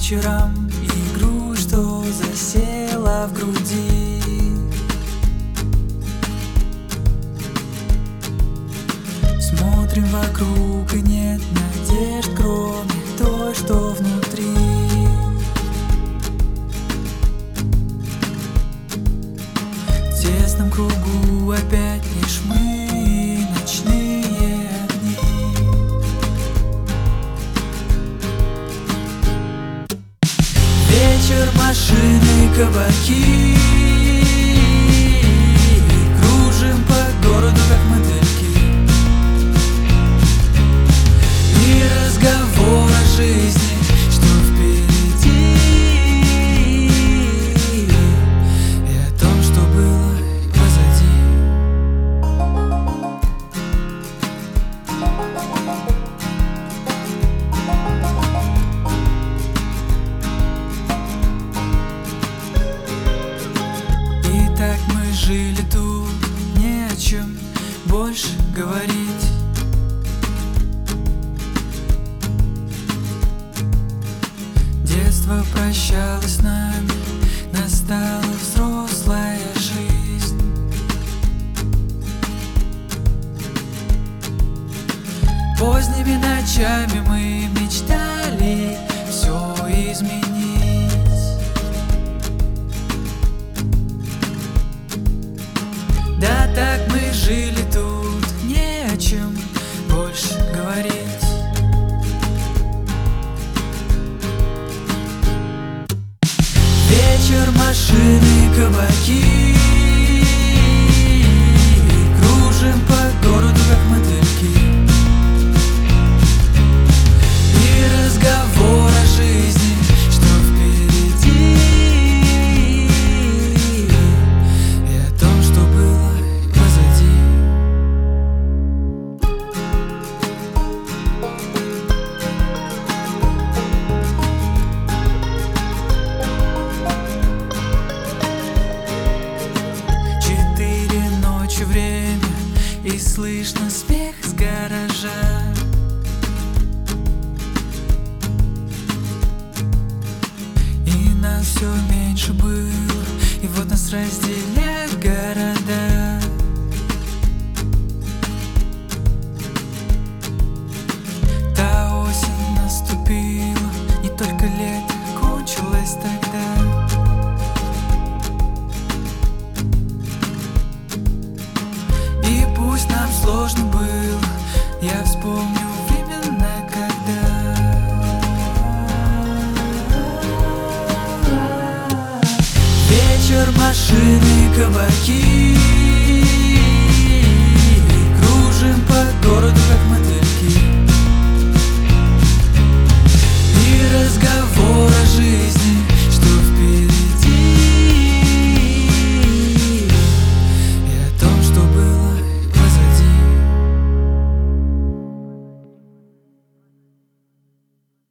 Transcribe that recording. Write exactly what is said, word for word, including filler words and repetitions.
вечером и грусть, что засела в груди. Смотрим вокруг, и нет надежд, кроме той, что внутри. В тесном кругу опять лишь мы и ночные огни. Вечер, машины, кабаки. Кружим по городу, как мотыльки. И разговор о жизни, что впереди, и о том, что было позади. И так мы жили тут, не о чем больше говорить. Детство прощалось с нами, настала взрослая жизнь. Поздними ночами мы мечтали все изменить. Да так мы жили тут, не о чем больше говорить. Вечер, машины, кабаки. Кружим по городу, как мотыльки. И разговор о жизни, что впереди, и о том, что было позади. Четыре ночи время, и слышно смех с гаража. И нас все меньше было, и вот нас разделяют города. Та осень наступила, не только лето кончилось тогда. И пусть нам сложно было, я вспомню времена, когда вечер, машины, кабаки. Кружим по городу, как мотыльки. И разговоры